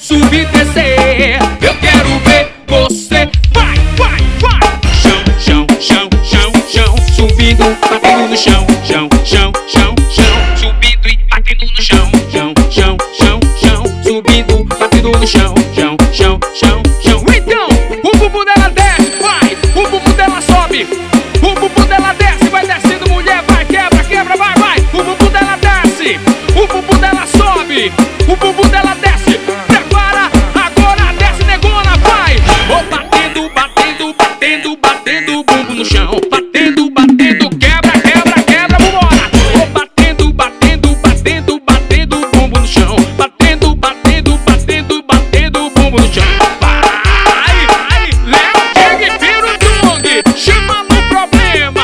subir e descer. Eu quero ver você. Vai, vai, vai. Chão, chão, chão, chão, chão. Subindo, batendo no chão. Chão, chão, chão, chão. Subindo e batendo no chão. Chão, chão, chão, chão. Subindo, batendo no chão. Chão, chão, chão, chão. Então, o bumbum dela desce, vai. O bumbum dela sobe. O bumbum dela desce, vai descendo, mulher, vai, quebra, quebra, vai, vai. O bumbum dela desce, o bumbum dela sobe, o bumbum dela desce. Prepara, agora desce, negona, vai. Vou batendo, batendo, batendo, batendo o bumbum no chão. Batendo, batendo, quebra, quebra, quebra, vambora. Vou batendo, batendo, batendo, batendo o bumbum no chão. Batendo, batendo, batendo, batendo o bumbum no chão. Vai, vai, Léo, Dig, Piro, Tung, chama no problema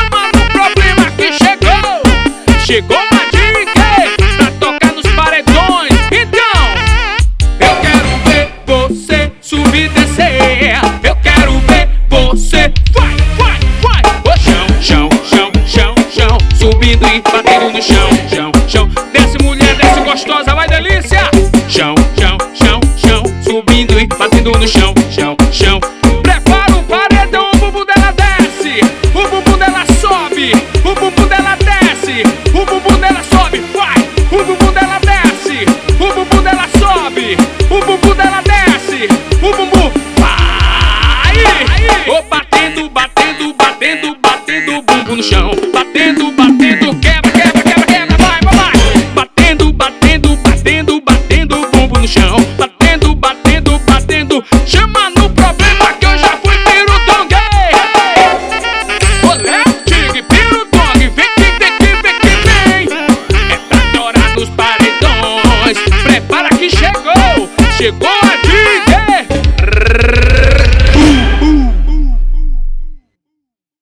que chegou. Chegou a Dig pra tocar nos paredões. Então, eu quero ver você subir e descer. Eu quero ver você. Vai, vai, vai. O chão, chão, chão, chão, chão. Subindo e batendo no chão. Chão, chão. Desce, mulher, desce gostosa, vai delícia. Chão, chão, chão, chão. Subindo e batendo no chão. Chão, chão. Prepara o paredão, o bumbum dela desce. O bumbum dela sobe. O bumbum dela desce. O bumbum dela sobe. Vai. O bumbum dela desce. O bumbum dela sobe. O bumbum dela desce. O bumbum vai. Ô, batendo, batendo, batendo, batendo o bumbum no chão. Batendo, batendo, quebra, quebra, quebra, quebra, vai, vai, vai. Batendo, batendo, batendo, batendo o bumbum no chão. Batendo, batendo, batendo. Chama no problema que eu já fui pirutonguei. Olé, Dig, Pirutong, vem que vem que vem que vem. É pra torar nos paredões. Prepara que chegou. Chegou a Dig.